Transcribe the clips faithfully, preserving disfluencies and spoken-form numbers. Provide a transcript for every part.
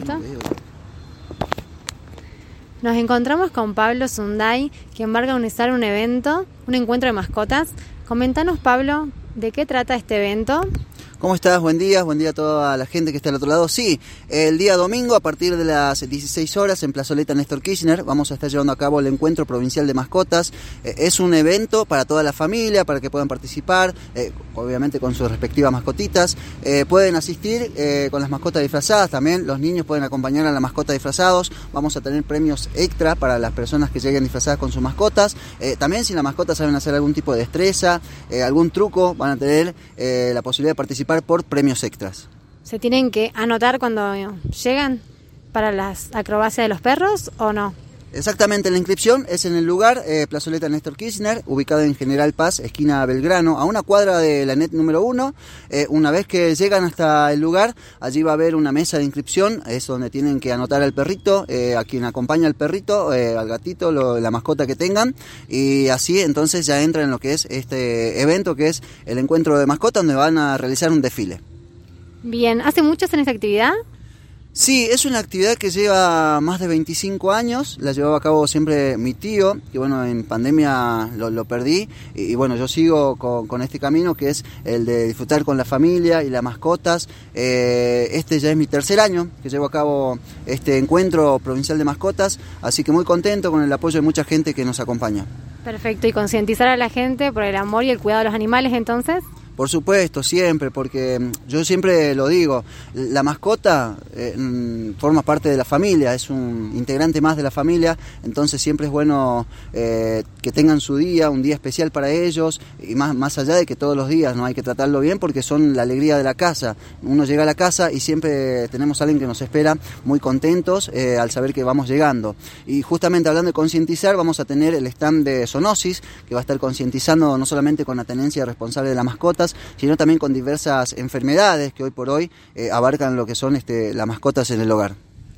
Perfecto. Nos encontramos con Pablo Sunday, quien va a organizar un evento, un encuentro de mascotas. Coméntanos, Pablo, ¿de qué trata este evento? ¿Cómo estás? Buen día, buen día a toda la gente que está al otro lado. Sí, el día domingo a partir de las dieciséis horas en Plazoleta Néstor Kirchner vamos a estar llevando a cabo el Encuentro Provincial de Mascotas. Eh, es un evento para toda la familia, para que puedan participar, eh, obviamente con sus respectivas mascotitas. Eh, pueden asistir eh, con las mascotas disfrazadas también, los niños pueden acompañar a la mascota disfrazados. Vamos a tener premios extra para las personas que lleguen disfrazadas con sus mascotas. Eh, también si las mascotas saben hacer algún tipo de destreza, eh, algún truco, van a tener eh, la posibilidad de participar por premios extras. ¿Se tienen que anotar cuando llegan para las acrobacias de los perros o no? Exactamente, la inscripción es en el lugar eh, Plazoleta Néstor Kirchner, ubicado en General Paz, esquina Belgrano, a una cuadra de la net número uno. Eh, una vez que llegan hasta el lugar, allí va a haber una mesa de inscripción, es donde tienen que anotar al perrito, eh, a quien acompaña al perrito, eh, al gatito, lo, la mascota que tengan, y así entonces ya entran en lo que es este evento, que es el encuentro de mascotas, donde van a realizar un desfile. Bien, ¿hace mucho hacen esta actividad? Sí, es una actividad que lleva más de veinticinco años, la llevaba a cabo siempre mi tío, que bueno, en pandemia lo, lo perdí, y, y bueno, yo sigo con, con este camino que es el de disfrutar con la familia y las mascotas. Eh, este ya es mi tercer año que llevo a cabo este encuentro provincial de mascotas, así que muy contento con el apoyo de mucha gente que nos acompaña. Perfecto, y concientizar a la gente por el amor y el cuidado de los animales, entonces. Por supuesto, siempre, porque yo siempre lo digo, la mascota eh, forma parte de la familia, es un integrante más de la familia, entonces siempre es bueno eh, que tengan su día, un día especial para ellos, y más, más allá de que todos los días no hay que tratarlo bien porque son la alegría de la casa. Uno llega a la casa y siempre tenemos a alguien que nos espera muy contentos eh, al saber que vamos llegando. Y justamente hablando de concientizar, vamos a tener el stand de zoonosis, que va a estar concientizando no solamente con la tenencia responsable de las mascotas, sino también con diversas enfermedades que hoy por hoy eh, abarcan lo que son este, las mascotas en el hogar.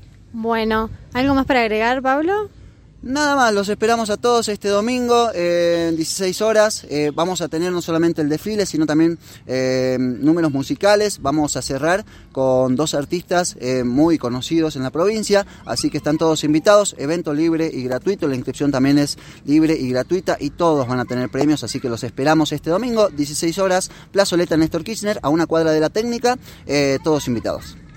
Bueno, ¿algo más para agregar, Pablo? Nada más, los esperamos a todos este domingo eh, en dieciséis horas. Eh, vamos a tener no solamente el desfile, sino también eh, números musicales. Vamos a cerrar con dos artistas eh, muy conocidos en la provincia, así que están todos invitados. Evento libre y gratuito, la inscripción también es libre y gratuita y todos van a tener premios, así que los esperamos este domingo, dieciséis horas, Plazoleta Néstor Kirchner, a una cuadra de la técnica, eh, todos invitados.